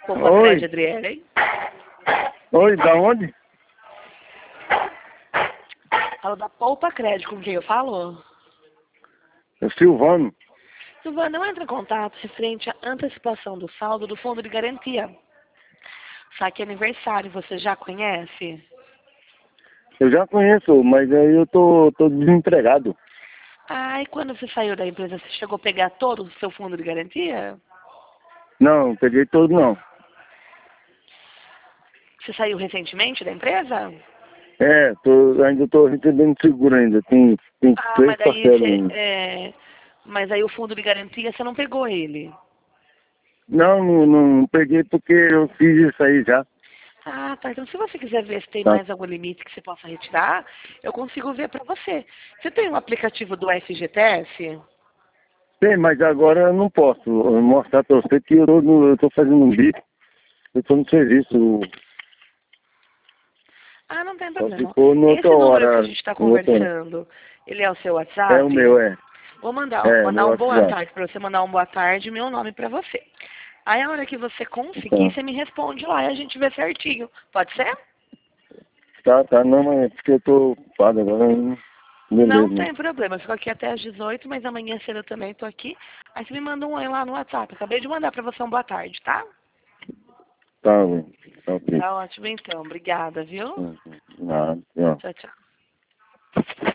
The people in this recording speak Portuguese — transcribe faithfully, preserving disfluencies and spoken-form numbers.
Poupa Oi. Crédito, Adriele, hein? Oi, da onde? Falo da Poupa Crédito, com quem eu falo? É Silvano. Silvana, não entra em contato referente à antecipação do saldo do fundo de garantia. Saque aniversário, você já conhece? Eu já conheço, mas aí eu tô, tô desempregado. Ah, e quando você saiu da empresa, você chegou a pegar todo o seu fundo de garantia? Não, não peguei todo não. Você saiu recentemente da empresa? É, tô, ainda tô recebendo seguro ainda. Tem, tem Ah, três mas daí parcelas você, ainda. é, mas aí o fundo de garantia você não pegou ele. Não, não, não peguei porque eu fiz isso aí já. Ah, tá. Então se você quiser ver se tem Tá. mais algum limite que você possa retirar, eu consigo ver para você. Você tem um aplicativo do F G T S? Tem, mas agora eu não posso mostrar pra você que eu, não- eu tô fazendo um bico. Eu tô no serviço. Ah, não tem Só se problema. for noutra Esse número que a hora. gente está Em outra hora. conversando, ele é o seu É o WhatsApp? meu, é. Vou mandar, É, mandar meu um boa WhatsApp. tarde para você, mandar um boa tarde e meu nome para você. Aí a hora que você conseguir, Então, você me responde lá e a gente vê certinho. Pode ser? tá, tá, não, mas é porque eu tô ocupado agora. hein? Não Beleza, né? tem problema, eu fico aqui até às dezoito, mas amanhã cedo eu também tô aqui. Aí você me manda um oi lá no WhatsApp. Acabei de mandar para você um boa tarde, tá? Tá, bem. Tá ok. Tá ótimo então. Obrigada, viu? Uhum. Nada, tchau. Tchau, tchau.